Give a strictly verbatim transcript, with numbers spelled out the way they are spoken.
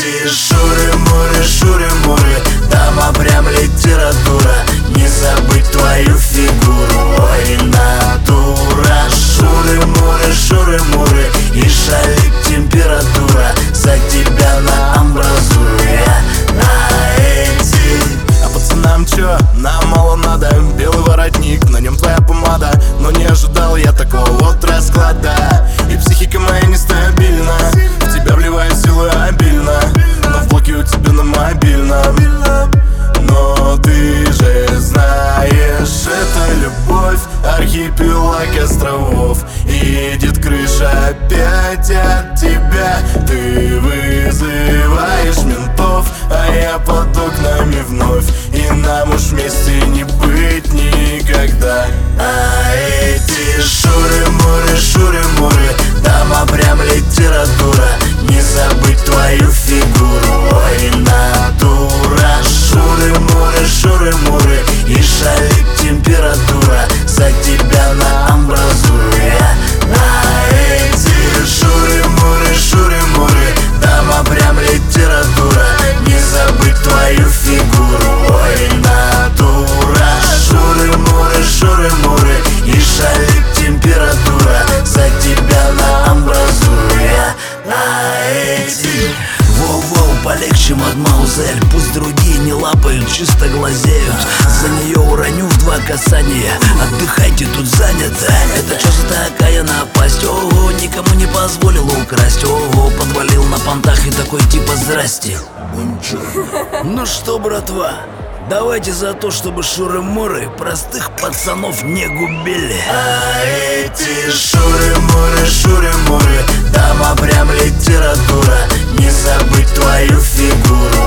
эти шуры-муры, шуры-муры, дама прям литература. Не забыть твою фигуру, ой, натура. Шуры-муры, шуры-муры, и шалит температура. За тебя на амбразуру я на эти. А пацанам чё? Нам мало надо. Белый воротник, на нем твоя помада. Но не ожидал я такого вот расклада. И психика моя нестабильна. В тебя вливаю силы обильно, но в блоке у тебя на мобильном. Но ты же знаешь, это любовь, архипелаг островов. И едет крыша опять от тебя. Ты вызываешь ментов, а я под окнами вновь. И нам уж вместе не быть никогда. А эти шуры-муры, шуры-муры, дама прям литература. Не забыть твою фигуру, ой, натура. Шуры-муры, шуры-муры, и шалит температура. За тебя на амбразуру я на эти. Шуры-муры, шуры-муры, дама прям литература. Не забыть твою фигуру, ой, натура. Шуры-муры, шуры-муры, и шалит температура. За тебя на амбразуру я на эти. Воу-воу, полегче, мадмаузель. Пусть другие не лапают, чисто глазеют. За нее уроню в два касания. Отдыхайте, тут занято. Это что за такая напасть? Ого, никому не позволил украсть. Ого, подвалил на понтах и такой типа здрасте. Ну что, братва, давайте за то, чтобы шуры-муры простых пацанов не губили. А эти шуры-муры, шуры-муры, дама прям литература. Не забыть твою фигуру,